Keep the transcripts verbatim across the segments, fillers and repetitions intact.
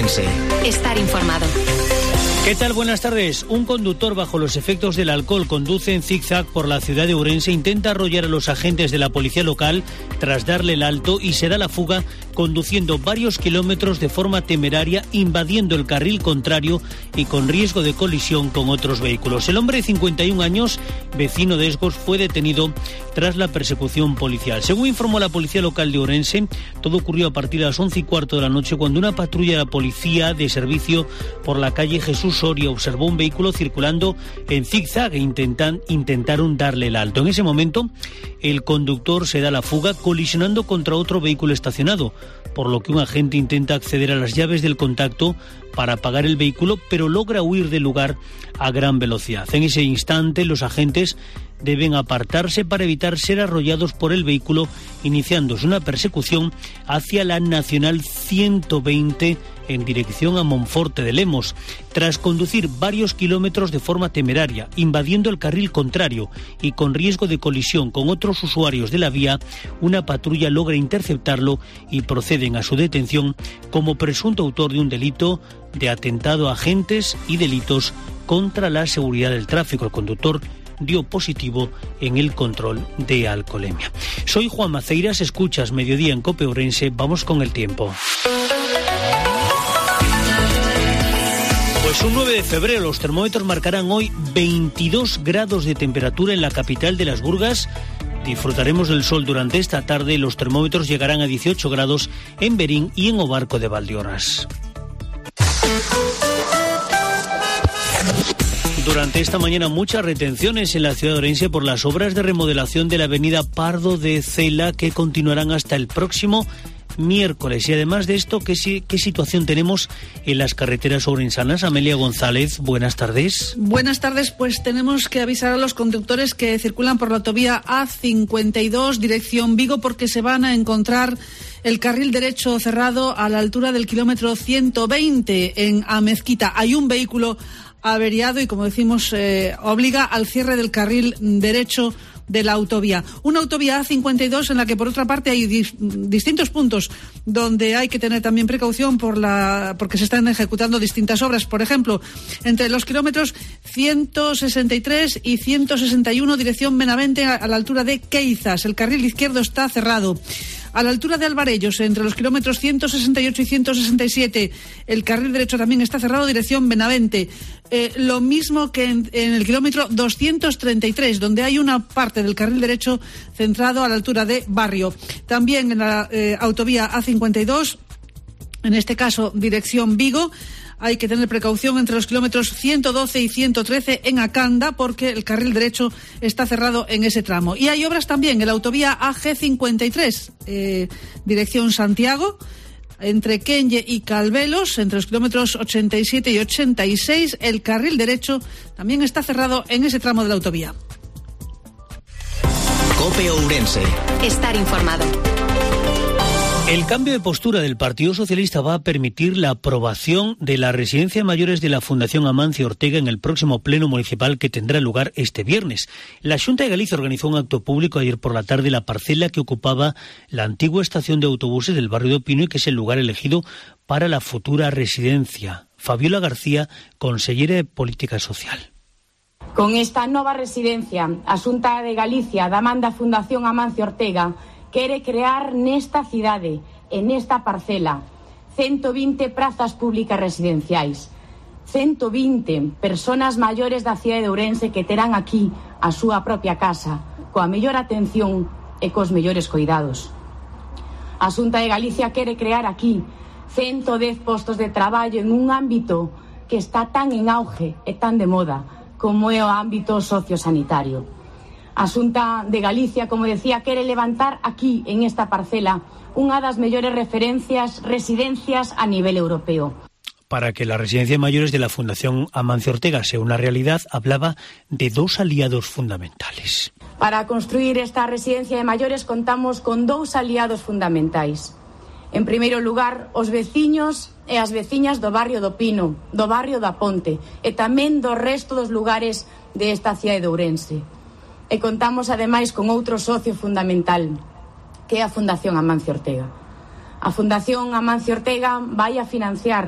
Ourense. Estar informado. ¿Qué tal? Buenas tardes. Un conductor bajo los efectos del alcohol conduce en zigzag por la ciudad de Ourense, intenta arrollar a los agentes de la policía local tras darle el alto y se da la fuga conduciendo varios kilómetros de forma temeraria, invadiendo el carril contrario y con riesgo de colisión con otros vehículos. El hombre de cincuenta y un años, vecino de Esgos, fue detenido tras la persecución policial. Según informó la policía local de Ourense, todo ocurrió a partir de las once y cuarto de la noche cuando una patrulla de la policía de servicio por la calle Jesús Soria observó un vehículo circulando en zigzag e intentan, intentaron darle el alto. En ese momento, el conductor se da la fuga colisionando contra otro vehículo estacionado, por lo que un agente intenta acceder a las llaves del contacto para apagar el vehículo, pero logra huir del lugar a gran velocidad. En ese instante, los agentes deben apartarse para evitar ser arrollados por el vehículo, iniciándose una persecución hacia la Nacional ciento veinte en dirección a Monforte de Lemos. Tras conducir varios kilómetros de forma temeraria, invadiendo el carril contrario y con riesgo de colisión con otros usuarios de la vía, una patrulla logra interceptarlo y proceden a su detención como presunto autor de un delito de atentado a agentes y delitos contra la seguridad del tráfico. El conductor dio positivo en el control de alcoholemia. Soy Juan Maceiras, escuchas Mediodía en COPE Ourense. Vamos con el tiempo. Pues un nueve de febrero los termómetros marcarán hoy veintidós grados de temperatura en la capital de Las Burgas. Disfrutaremos del sol durante esta tarde. Los termómetros llegarán a dieciocho grados en Berín y en Obarco de Valdeorras. Durante esta mañana muchas retenciones en la ciudad de Ourense por las obras de remodelación de la avenida Pardo de Cela que continuarán hasta el próximo miércoles. Y además de esto, ¿qué, qué situación tenemos en las carreteras ourensanas? Amelia González, buenas tardes. Buenas tardes, pues tenemos que avisar a los conductores que circulan por la autovía A cincuenta y dos, dirección Vigo, porque se van a encontrar el carril derecho cerrado a la altura del kilómetro ciento veinte en Amezquita. Hay un vehículo averiado y, como decimos, eh, obliga al cierre del carril derecho de la autovía. Una autovía A cincuenta y dos en la que, por otra parte, hay dis- distintos puntos donde hay que tener también precaución por la porque se están ejecutando distintas obras. Por ejemplo, entre los kilómetros ciento sesenta y tres y ciento sesenta y uno, dirección Benavente, a, a la altura de Queizas. El carril izquierdo está cerrado. A la altura de Alvarellos, entre los kilómetros ciento sesenta y ocho y ciento sesenta y siete, el carril derecho también está cerrado, dirección Benavente. Eh, lo mismo que en, en el kilómetro doscientos treinta y tres, donde hay una parte del carril derecho centrado a la altura de Barrio. También en la eh, autovía A cincuenta y dos, en este caso dirección Vigo, hay que tener precaución entre los kilómetros ciento doce y ciento trece en Acanda, porque el carril derecho está cerrado en ese tramo. Y hay obras también en la autovía A G cincuenta y tres, eh, dirección Santiago, entre Quenlle y Calvelos, entre los kilómetros ochenta y siete y ochenta y seis, el carril derecho también está cerrado en ese tramo de la autovía. COPE Ourense. Estar informado. El cambio de postura del Partido Socialista va a permitir la aprobación de la residencia de mayores de la Fundación Amancio Ortega en el próximo pleno municipal que tendrá lugar este viernes. La Xunta de Galicia organizó un acto público ayer por la tarde en la parcela que ocupaba la antigua estación de autobuses del barrio de Opino y que es el lugar elegido para la futura residencia. Fabiola García, consellera de Política Social. Con esta nova residencia, a Xunta de Galicia da man da Fundación Amancio Ortega quere crear nesta cidade, en esta parcela, ciento veinte prazas públicas residenciais, ciento veinte personas maiores da cidade de Ourense que terán aquí a súa propia casa, coa mellor atención e cos mellores cuidados. A Xunta de Galicia quere crear aquí ciento dez postos de traballo en un ámbito que está tan en auge e tan de moda como é o ámbito sociosanitario. A Xunta de Galicia, como decía, quere levantar aquí, en esta parcela, unha das mellores referencias residencias a nivel europeo. Para que la residencia de mayores de la Fundación Amancio Ortega sea una realidad, hablaba de dos aliados fundamentales. Para construir esta residencia de maiores contamos con dous aliados fundamentais. En primeiro lugar, os veciños e as veciñas do barrio do Pino, do barrio da Ponte, e tamén do resto dos lugares desta cidade de Ourense. E contamos, ademais, con outro socio fundamental, que é a Fundación Amancio Ortega. A Fundación Amancio Ortega vai a financiar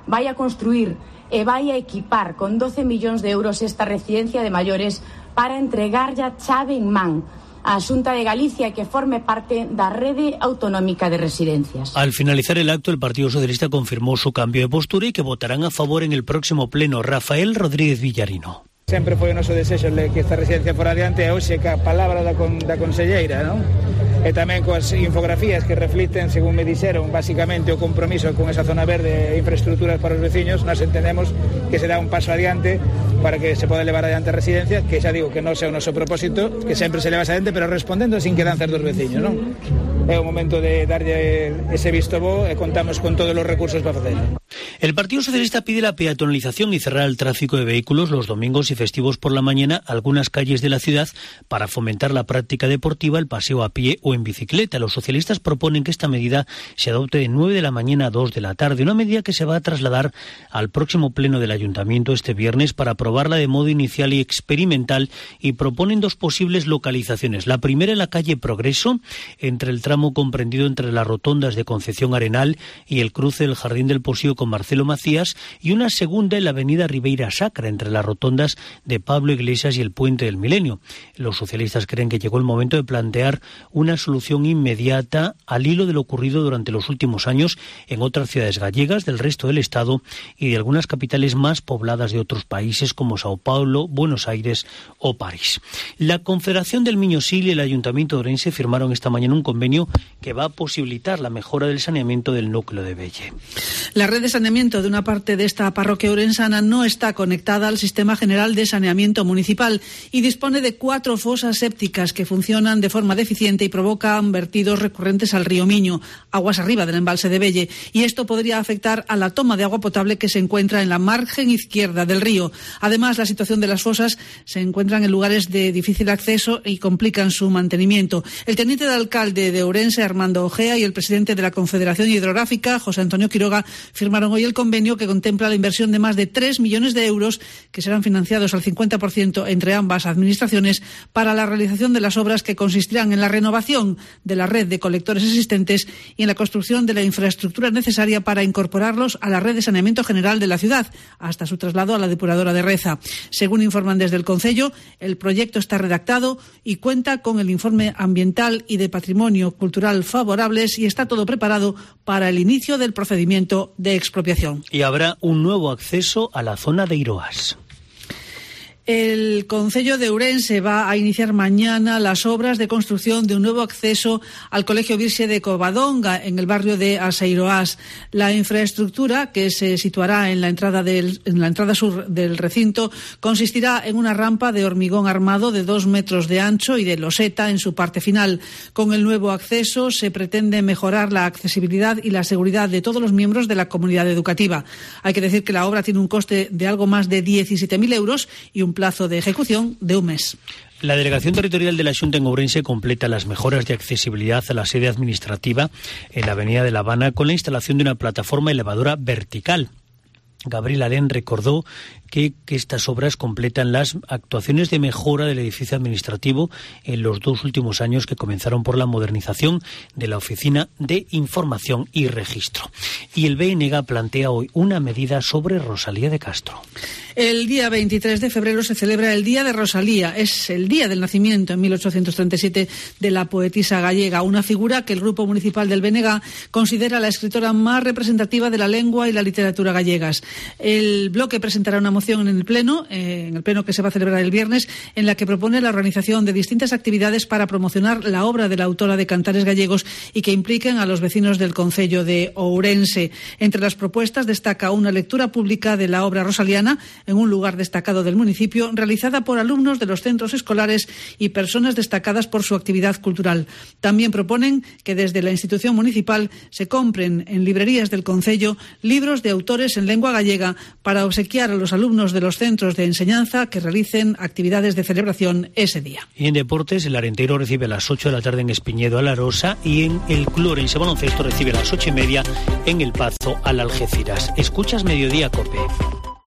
vai a construir e vai a equipar con doce millóns de euros esta residencia de maiores para entregarlle a chave en man a Xunta de Galicia que forme parte da rede autonómica de residencias. Al finalizar el acto, el Partido Socialista confirmó su cambio de postura y que votarán a favor en el próximo pleno. Rafael Rodríguez Villarino. Sempre foi o noso desexo que esta residencia fora adiante e hoxe ca palabra da, con, da conselleira, non? E tamén coas infografías que reflicten, según me dixeron, basicamente o compromiso con esa zona verde e infraestructuras para os veciños. Nós entendemos que será un paso adiante para que se poda levar adiante a residencia, que xa digo que non sea o noso propósito, que sempre se leva adiante, pero respondendo as inquedanzas dos veciños, non? É o momento de darlle ese visto bo e contamos con todos os recursos para facelo. El Partido Socialista pide la peatonalización y cerrar el tráfico de vehículos los domingos y festivos por la mañana algunas calles de la ciudad para fomentar la práctica deportiva, el paseo a pie o en bicicleta. Los socialistas proponen que esta medida se adopte de nueve de la mañana a dos de la tarde, una medida que se va a trasladar al próximo pleno del Ayuntamiento este viernes para aprobarla de modo inicial y experimental, y proponen dos posibles localizaciones. La primera en la calle Progreso, entre el tramo comprendido entre las rotondas de Concepción Arenal y el cruce del Jardín del Posío con Marcelo Macías, y una segunda en la avenida Ribeira Sacra, entre las rotondas de Pablo Iglesias y el Puente del Milenio. Los socialistas creen que llegó el momento de plantear una solución inmediata al hilo de lo ocurrido durante los últimos años en otras ciudades gallegas del resto del Estado y de algunas capitales más pobladas de otros países como Sao Paulo, Buenos Aires o París. La Confederación del Miño-Sil y el Ayuntamiento de Ourense firmaron esta mañana un convenio que va a posibilitar la mejora del saneamiento del núcleo de Belle. La red de saneamiento de una parte de esta parroquia orensana no está conectada al Sistema General de Saneamiento Municipal y dispone de cuatro fosas sépticas que funcionan de forma deficiente y provocan vertidos recurrentes al río Miño, aguas arriba del embalse de Belle, y esto podría afectar a la toma de agua potable que se encuentra en la margen izquierda del río. Además, la situación de las fosas se encuentran en lugares de difícil acceso y complican su mantenimiento. El teniente de alcalde de Ourense, Armando Ojea, y el presidente de la Confederación Hidrográfica, José Antonio Quiroga, firmaron hoy el convenio que contempla la inversión de más de tres millones de euros que serán financiados al cincuenta por ciento entre ambas administraciones para la realización de las obras que consistirán en la renovación de la red de colectores existentes y en la construcción de la infraestructura necesaria para incorporarlos a la red de saneamiento general de la ciudad, hasta su traslado a la depuradora de Reza. Según informan desde el Concello, el proyecto está redactado y cuenta con el informe ambiental y de patrimonio cultural favorables y está todo preparado para el inicio del procedimiento de expropiación. Y habrá un nuevo acceso a la zona de Iroas. El Concello de Ourense va a iniciar mañana las obras de construcción de un nuevo acceso al Colegio Virxe de Covadonga, en el barrio de Aseiroás. La infraestructura, que se situará en la entrada del, en la entrada sur del recinto, consistirá en una rampa de hormigón armado de dos metros de ancho y de loseta en su parte final. Con el nuevo acceso se pretende mejorar la accesibilidad y la seguridad de todos los miembros de la comunidad educativa. Hay que decir que la obra tiene un coste de algo más de diecisiete mil euros y un plazo de ejecución de un mes. La Delegación Territorial de la Xunta en Ourense completa las mejoras de accesibilidad a la sede administrativa en la Avenida de La Habana con la instalación de una plataforma elevadora vertical. Gabriel Alén recordó que, que estas obras completan las actuaciones de mejora del edificio administrativo en los dos últimos años, que comenzaron por la modernización de la Oficina de Información y Registro. Y el B N G plantea hoy una medida sobre Rosalía de Castro. El día veintitrés de febrero se celebra el Día de Rosalía. Es el día del nacimiento en mil ochocientos treinta y siete de la poetisa gallega, una figura que el Grupo Municipal del B N G considera la escritora más representativa de la lengua y la literatura gallegas. El bloque presentará una moción en el pleno, eh, en el pleno que se va a celebrar el viernes, en la que propone la organización de distintas actividades para promocionar la obra de la autora de Cantares Gallegos y que impliquen a los vecinos del concello de Ourense. Entre las propuestas destaca una lectura pública de la obra rosaliana en un lugar destacado del municipio, realizada por alumnos de los centros escolares y personas destacadas por su actividad cultural. También proponen que desde la institución municipal se compren en librerías del concello libros de autores en lengua gallega para obsequiar a los alumnos de los centros de enseñanza que realicen actividades de celebración ese día. Y en deportes, el Arenteiro recibe a las ocho de la tarde en Espiñedo al Arosa, y en el Club Ourense Baloncesto recibe a las ocho y media en El Pazo al Algeciras. Escuchas Mediodía Cope.